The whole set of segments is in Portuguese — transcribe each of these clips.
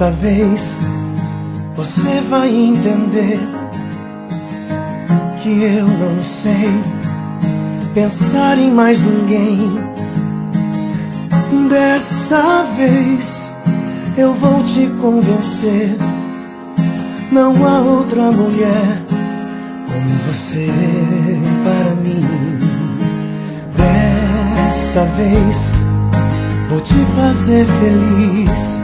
Dessa vez você vai entender que eu não sei pensar em mais ninguém. Dessa vez eu vou te convencer, não há outra mulher como você para mim. Dessa vez vou te fazer feliz.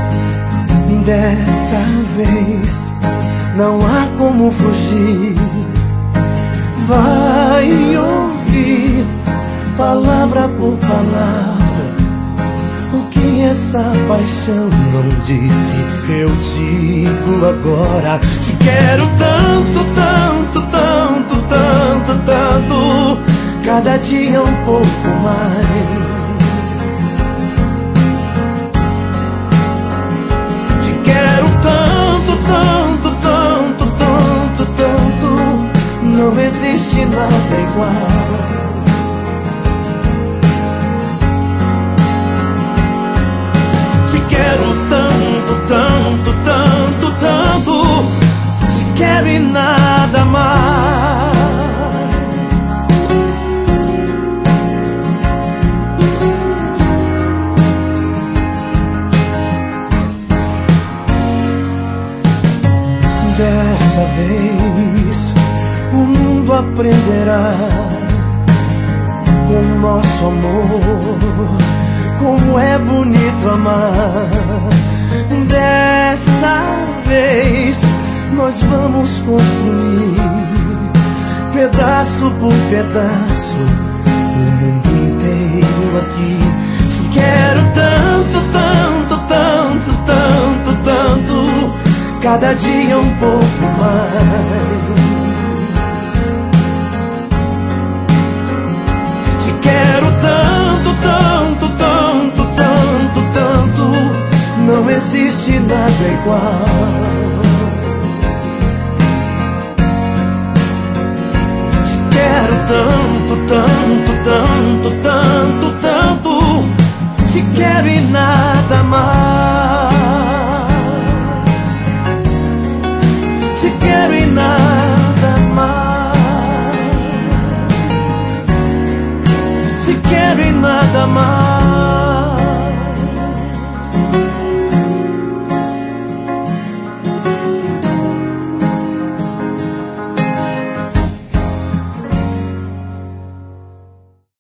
Dessa vez não há como fugir. Vai ouvir palavra por palavra o que essa paixão não disse. Eu digo agora: te quero tanto, tanto, tanto, tanto, tanto, cada dia um pouco mais. Te quero tanto, tanto, tanto, tanto, tanto, não existe nada igual. Quero tanto, tanto, tanto, tanto, te quero e nada mais. Dessa vez o mundo aprenderá com o nosso amor como é bonito amar. Dessa vez nós vamos construir pedaço por pedaço o mundo inteiro aqui. Te quero tanto, tanto, tanto, tanto, tanto, cada dia um pouco mais. Te quero tanto, tanto, tanto, tanto, tanto, não existe nada igual. Te quero tanto, tanto, tanto, tanto, tanto, te quero e nada mais. Te quero e nada mais. Te quero e nada mais.